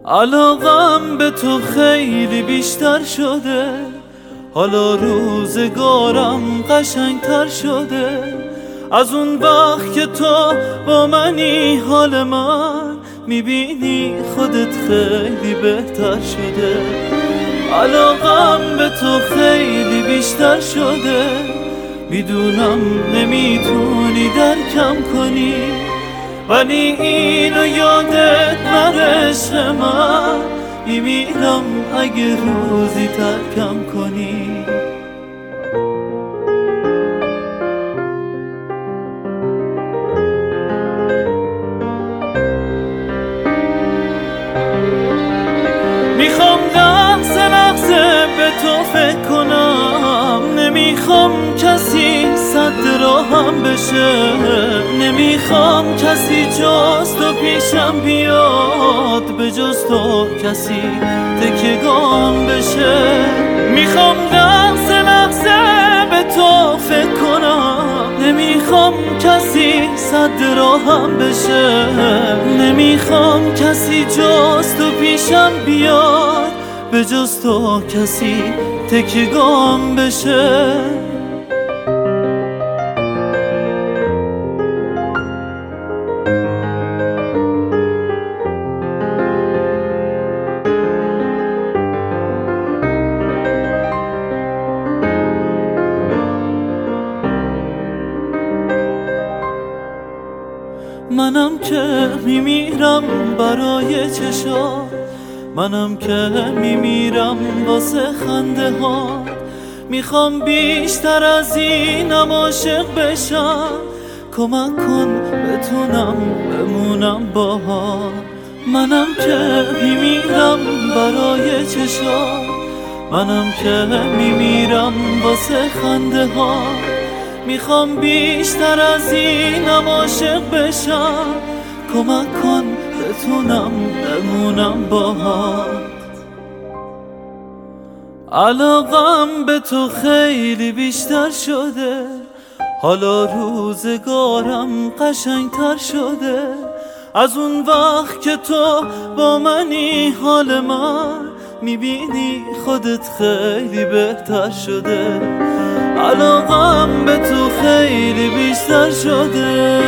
علاقم به تو خیلی بیشتر شده، حالا روزگارم قشنگتر شده. از اون وقت که تو با منی حال من میبینی خودت خیلی بهتر شده. علاقم به تو خیلی بیشتر شده، میدونم نمیتونی درکم کنی، ولی اینو یادت نره عشق من، میمیرم اگه روزی ترکم کنی. میخوام لحظه لحظه به تو فکر کنم، نمیخوام کسی صد راهم بشه، نمیخوام کسی جز تو پیشم بیاد، به جز تو کسی تکیه‌گام بشه. میخوام لحظه لحظه به تو فکر کنم، نمیخوام کسی صد راهم بشه، نمیخوام کسی جز تو پیشم بیاد، به جز تو کسی تکیه‌گام بشه. منم که میمیرم برای چشات، منم که میمیرم واسه خنده ها. میخوام بیشتر از اینم عاشق بشم، کمک کن بتونم بمونم باهات. منم که میمیرم برای چشات، منم که میمیرم واسه خنده ها. میخوام بیشتر از اینم عاشق بشم، کمک کن بتونم بمونم باهات. علاقم به تو خیلی بیشتر شده، حالا روزگارم قشنگتر شده. از اون وقت که تو با منی حال من میبینی خودت خیلی بهتر شده. علاقم به تو خیلی بیشتر شده.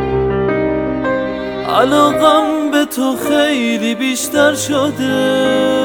علاقم به تو خیلی بیشتر شده.